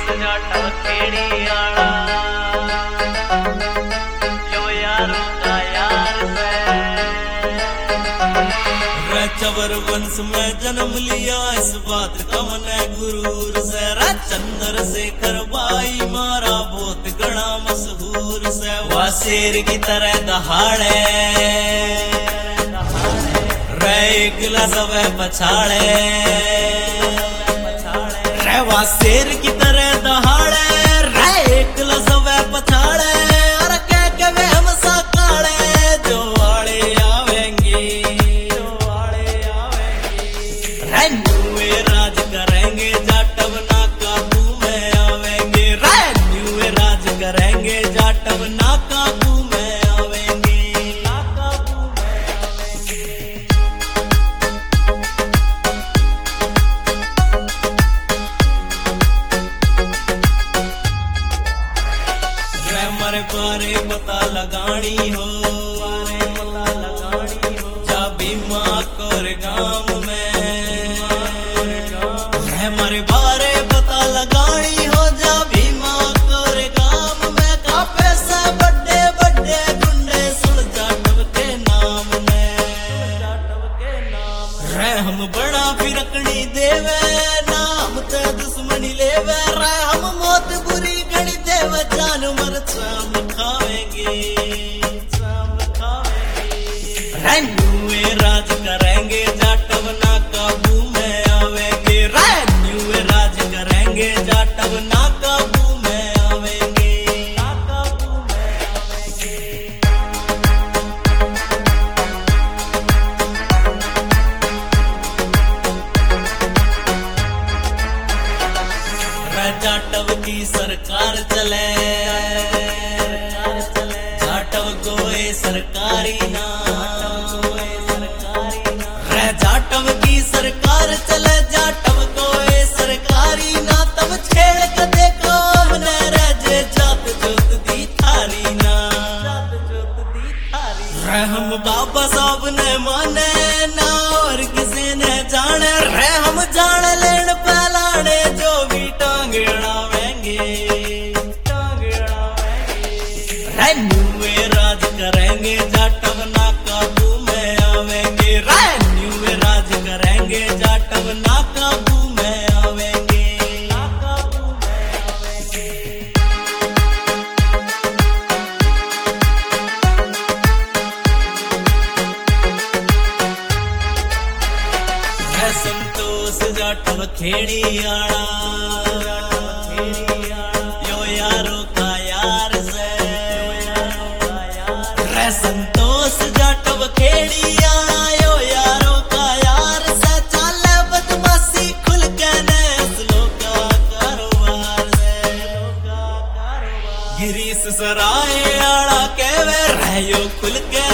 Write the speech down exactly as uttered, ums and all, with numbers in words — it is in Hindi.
जाटव खेड़ी आला यो यारों का यार से रे चवर वंश में जन्म लिया इस बात का मने गुरूर से रे चंद्रशेखर भाई मारा बहुत गणा मशहूर से वह शेर की तरह दहाड़े रे एकला सब पछाड़े रे वह शेर की तरह दहाड़े रे एकला सब पछाड़े और कह के वे हम साकाड़े जो वाले आवेंगे जो वाले आवेंगे रे न्यूए राज करेंगे जाटव ना काबू में आवेंगे रे न्यूए राज करेंगे जाटव ना काबू में आवेंगे ना काबू में आवेंगे हमारे बारे पता लगानी हो बारे पता लगानी हो जा भीमा कर गांव में हमारे बारे पता लगानी हो जा भीमा कर गांव में का पैसा बड़े बड़े गुंडे सुन जाटव के नाम में जाटव के नाम रे हम बड़ा फिरकनी देवे नाम ते दुश्मनी लेवे रे हम मौत बुरी गणी देवे जान मर शाम खावेंगे शाम खावेंगे रे न्यूए राज करेंगे जाटव ना काबू में आवेंगे रे न्यूए राज करेंगे जाटव ना काबू में आवेंगे ना काबू में आवेंगे रे जाटव की सरकार चले सरकारी ना रे जाटव की सरकार चले जाटव को ए सरकारी ना तब छेड़ के देखो हमने रे जे जात जोत दी थारी ना जात जोत दी थारी रे हम बाबा साहब ने माने ना और किसी ने जाने रे हम जान लेन पहलाने जो भी टांगेड़ा वेंगे टांगेड़ा वेंगे रे न्यूए राज करेंगे जाटव ना काबू में आवेंगे रे न्यूए राज करेंगे जाटव ना काबू में आवेंगे ना काबू में आवेंगे रे संतोष जाटव खेड़ी आला यो यारों का यार से संतोष जाटव खेड़ी आयो यारों का यार से चाले बदमाशी खुल के ने असलों का कारोबार से गिरीश सराय आड़ा के वे रहो खुल के